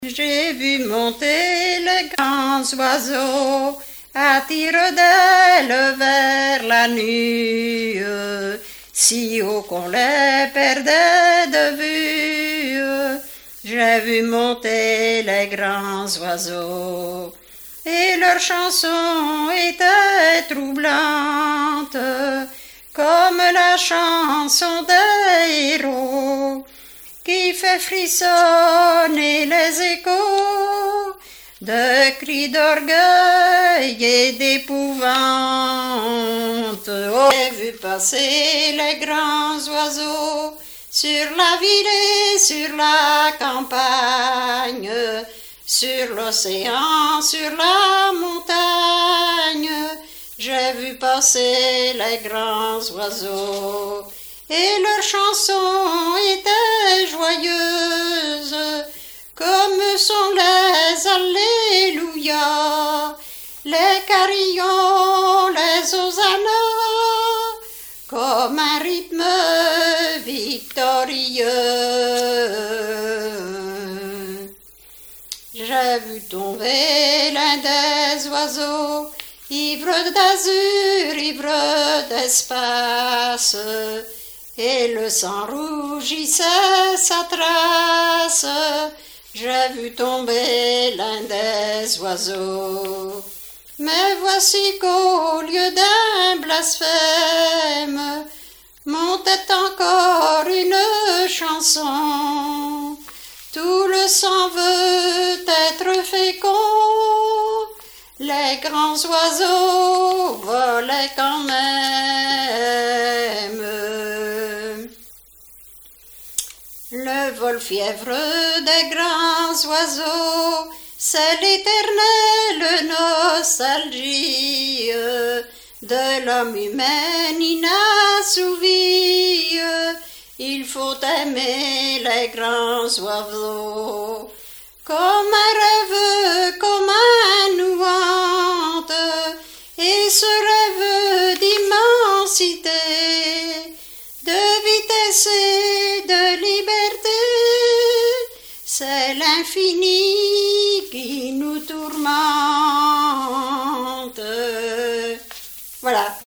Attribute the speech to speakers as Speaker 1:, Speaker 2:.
Speaker 1: J'ai vu monter les grands oiseaux à tire-d'aile vers la nuit, si haut qu'on les perdait de vue. J'ai vu monter les grands oiseaux et leur chanson était troublante, comme la chanson des héros qui fait frissonner les échos de cris d'orgueil et d'épouvante. Oh, j'ai vu passer les grands oiseaux sur la ville et sur la campagne, sur l'océan, sur la montagne. J'ai vu passer les grands oiseaux et leur chanson était joyeuse, comme sont les Alléluia, les carillons, les hosannas, comme un rythme victorieux. J'ai vu tomber l'un des oiseaux, ivre d'azur, ivre d'espace, et le sang rougissait sa trace. J'ai vu tomber l'un des oiseaux. Mais voici qu'au lieu d'un blasphème, montait encore une chanson. Tout le sang veut être fécond, les grands oiseaux volaient quand même. Le vol-fièvre des grands oiseaux, c'est l'éternelle nostalgie de l'homme humain inassouvi. Il faut aimer les grands oiseaux comme un rêve, comme un ouante, et ce rêve d'immensité, de vitesse et de liberté, c'est l'infini qui nous tourmente. Voilà.